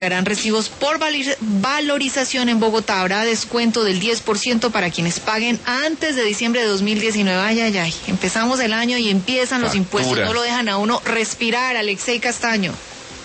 Harán recibos por valorización en Bogotá. Habrá descuento del 10% para quienes paguen antes de diciembre de 2019. Ay, ay, ay. Empezamos el año y empiezan los impuestos. No lo dejan a uno respirar. Alexei Castaño.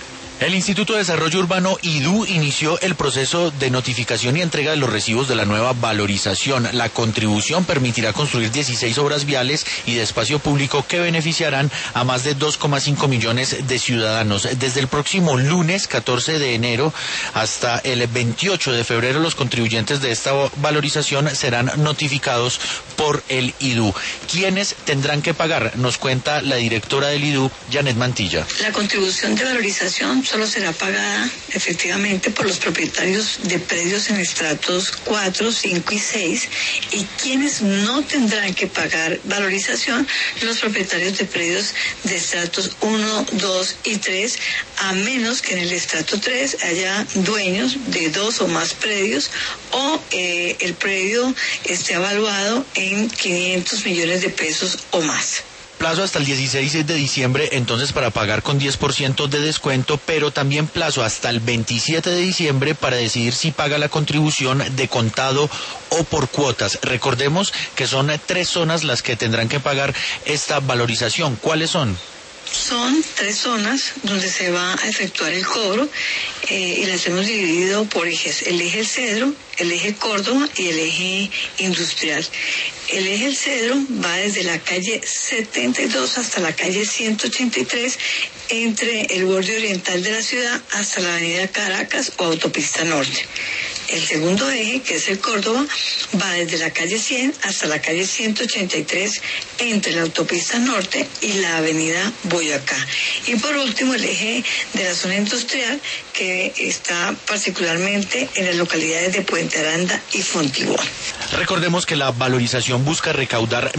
El Instituto de Desarrollo Urbano IDU inició el proceso de notificación y entrega de los recibos de la nueva valorización. La contribución permitirá construir 16 obras viales y de espacio público que beneficiarán a más de 2,5 millones de ciudadanos. Desde el próximo lunes 14 de enero hasta el 28 de febrero, los contribuyentes de esta valorización serán notificados por el IDU. ¿Quiénes tendrán que pagar? Nos cuenta la directora del IDU, Janet Mantilla. La contribución de valorización solo será pagada efectivamente por los propietarios de predios en estratos 4, 5 y 6, y quienes no tendrán que pagar valorización, los propietarios de predios de estratos 1, 2 y 3, a menos que en el estrato 3 haya dueños de 2 o más predios o el predio esté evaluado en 500 millones de pesos o más. Plazo hasta el 16 de diciembre, entonces, para pagar con 10% de descuento, pero también plazo hasta el 27 de diciembre para decidir si paga la contribución de contado o por cuotas. Recordemos que son 3 zonas las que tendrán que pagar esta valorización. ¿Cuáles son? Son 3 zonas donde se va a efectuar el cobro y las hemos dividido por ejes: el eje El Cedro, el eje Córdoba y el eje Industrial. El eje El Cedro va desde la calle 72 hasta la calle 183, entre el borde oriental de la ciudad hasta la avenida Caracas o autopista norte. El segundo eje, que es el Córdoba, va desde la calle 100 hasta la calle 183, entre la autopista norte y la avenida Boyacá. Y por último, el eje de la zona industrial, que está particularmente en las localidades de Puente Aranda y Fontibón. Recordemos que la valorización busca recaudar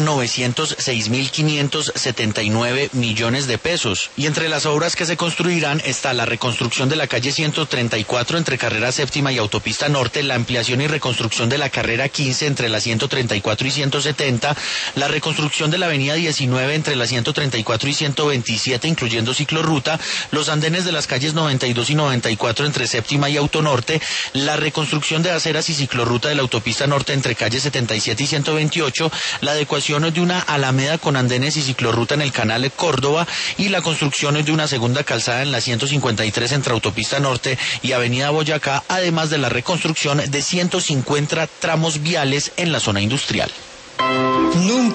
906.579 millones de pesos. Y entre las obras que se construirán está la reconstrucción de la calle 134 entre carrera séptima y autopista norte, la ampliación y reconstrucción de la carrera 15 entre la 134 y 170, la reconstrucción de la avenida 19 entre la 134 y 127, incluyendo ciclorruta, los andenes de las calles 92 y 94 entre séptima y autonorte, la reconstrucción de aceras y ciclorruta de la autopista norte entre calles 77 y 128, la adecuación de una alameda con andenes y ciclorruta en el canal Córdoba y la construcción de una segunda calzada en la 153 entre autopista norte y avenida Boyacá, además de la reconstrucción de 150 tramos viales en la zona industrial.